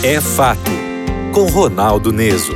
É Fato, com Ronaldo Neso.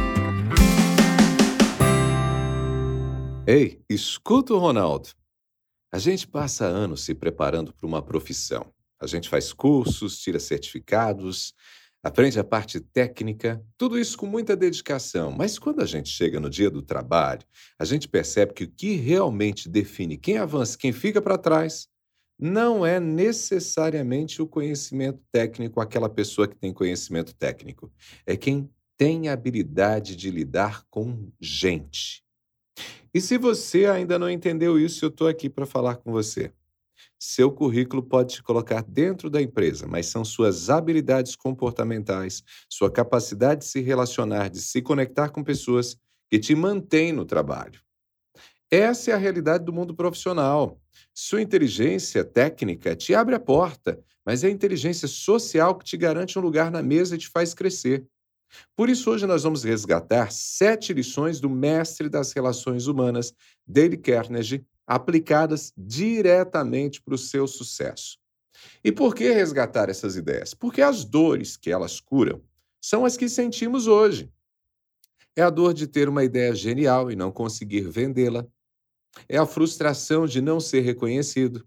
Ei, escuta o Ronaldo. A gente passa anos se preparando para uma profissão. A gente faz cursos, tira certificados, aprende a parte técnica, tudo isso com muita dedicação. Mas quando a gente chega no dia do trabalho, a gente percebe que o que realmente define quem avança e quem fica para trás não é necessariamente o conhecimento técnico, aquela pessoa que tem conhecimento técnico. É quem tem a habilidade de lidar com gente. E se você ainda não entendeu isso, eu estou aqui para falar com você. Seu currículo pode te colocar dentro da empresa, mas são suas habilidades comportamentais, sua capacidade de se relacionar, de se conectar com pessoas que te mantém no trabalho. Essa é a realidade do mundo profissional. Sua inteligência técnica te abre a porta, mas é a inteligência social que te garante um lugar na mesa e te faz crescer. Por isso, hoje nós vamos resgatar 7 lições do mestre das relações humanas, Dale Carnegie, aplicadas diretamente para o seu sucesso. E por que resgatar essas ideias? Porque as dores que elas curam são as que sentimos hoje. É a dor de ter uma ideia genial e não conseguir vendê-la. É a frustração de não ser reconhecido.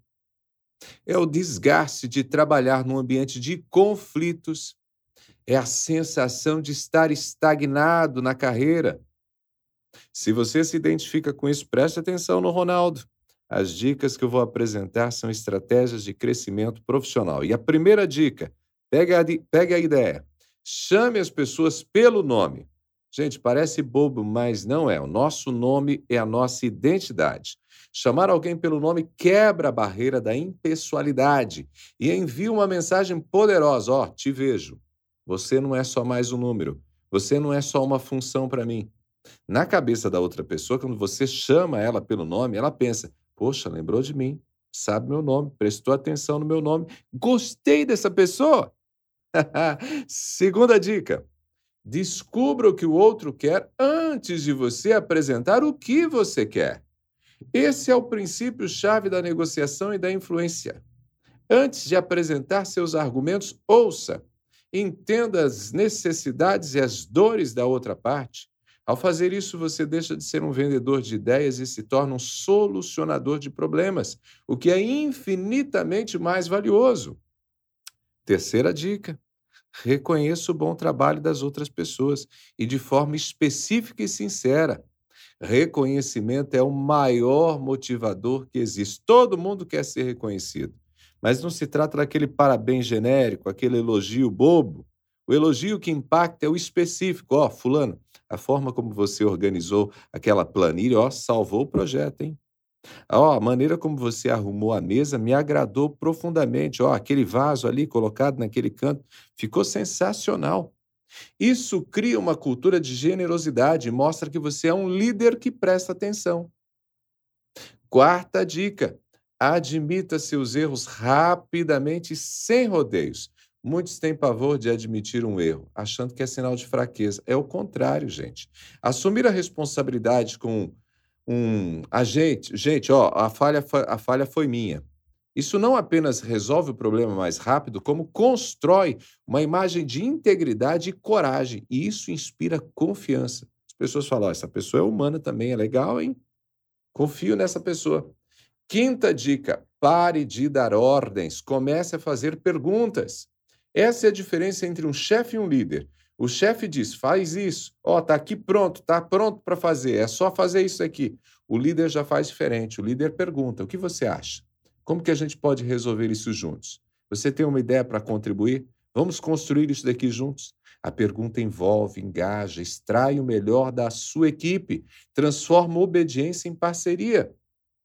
É o desgaste de trabalhar num ambiente de conflitos. É a sensação de estar estagnado na carreira. Se você se identifica com isso, preste atenção no Ronaldo. As dicas que eu vou apresentar são estratégias de crescimento profissional. E a primeira dica, pegue a ideia. Chame as pessoas pelo nome. Gente, parece bobo, mas não é. O nosso nome é a nossa identidade. Chamar alguém pelo nome quebra a barreira da impessoalidade e envia uma mensagem poderosa. Ó, te vejo. Você não é só mais um número. Você não é só uma função para mim. Na cabeça da outra pessoa, quando você chama ela pelo nome, ela pensa: poxa, lembrou de mim, sabe meu nome, prestou atenção no meu nome, gostei dessa pessoa. Segunda dica: descubra o que o outro quer antes de você apresentar o que você quer. Esse é o princípio-chave da negociação e da influência. Antes de apresentar seus argumentos, ouça. Entenda as necessidades e as dores da outra parte. Ao fazer isso, você deixa de ser um vendedor de ideias e se torna um solucionador de problemas, o que é infinitamente mais valioso. Terceira dica: reconheça o bom trabalho das outras pessoas e de forma específica e sincera. Reconhecimento é o maior motivador que existe. Todo mundo quer ser reconhecido. Mas não se trata daquele parabéns genérico, aquele elogio bobo. O elogio que impacta é o específico. Ó, fulano, a forma como você organizou aquela planilha, ó, salvou o projeto, hein? Ó, a maneira como você arrumou a mesa me agradou profundamente. Ó, aquele vaso ali colocado naquele canto ficou sensacional. Isso cria uma cultura de generosidade e mostra que você é um líder que presta atenção. Quarta dica: admita seus erros rapidamente e sem rodeios. Muitos têm pavor de admitir um erro, achando que é sinal de fraqueza. É o contrário, gente. Assumir a responsabilidade com gente, ó, a falha foi minha. Isso não apenas resolve o problema mais rápido, como constrói uma imagem de integridade e coragem, e isso inspira confiança. As pessoas falam: ó, essa pessoa é humana também, é legal, hein? Confio nessa pessoa. Quinta dica: pare de dar ordens, comece a fazer perguntas. Essa é a diferença entre um chefe e um líder. O chefe diz: faz isso, ó, tá aqui pronto, tá pronto para fazer, é só fazer isso aqui. O líder já faz diferente, o líder pergunta: o que você acha? Como que a gente pode resolver isso juntos? Você tem uma ideia para contribuir? Vamos construir isso daqui juntos? A pergunta envolve, engaja, extrai o melhor da sua equipe, transforma obediência em parceria.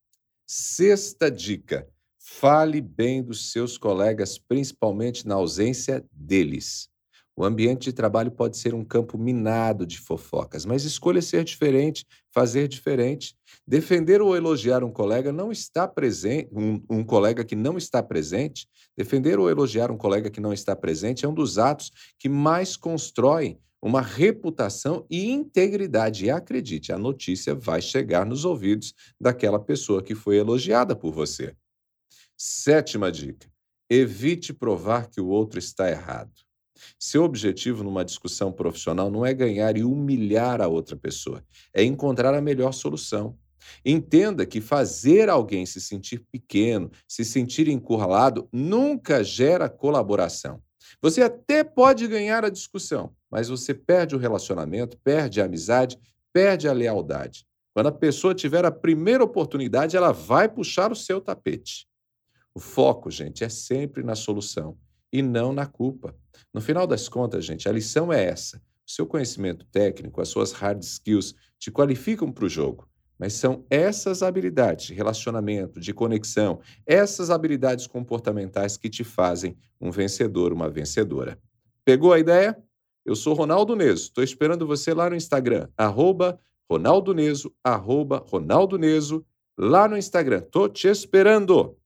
Sexta dica: fale bem dos seus colegas, principalmente na ausência deles. O ambiente de trabalho pode ser um campo minado de fofocas, mas escolha ser diferente, fazer diferente. Defender ou elogiar um colega não está presente, um colega que não está presente, defender ou elogiar um colega que não está presente é um dos atos que mais constroem uma reputação e integridade. E acredite, a notícia vai chegar nos ouvidos daquela pessoa que foi elogiada por você. Sétima dica: evite provar que o outro está errado. Seu objetivo numa discussão profissional não é ganhar e humilhar a outra pessoa, é encontrar a melhor solução. Entenda que fazer alguém se sentir pequeno, se sentir encurralado, nunca gera colaboração. Você até pode ganhar a discussão, mas você perde o relacionamento, perde a amizade, perde a lealdade. Quando a pessoa tiver a primeira oportunidade, ela vai puxar o seu tapete. O foco, gente, é sempre na solução e não na culpa. No final das contas, gente, a lição é essa. O seu conhecimento técnico, as suas hard skills te qualificam para o jogo. Mas são essas habilidades de relacionamento, de conexão, essas habilidades comportamentais que te fazem um vencedor, uma vencedora. Pegou a ideia? Eu sou Ronaldo Neso. Estou esperando você lá no Instagram, @Ronaldo Neso, @Ronaldo Neso, lá no Instagram. Tô te esperando!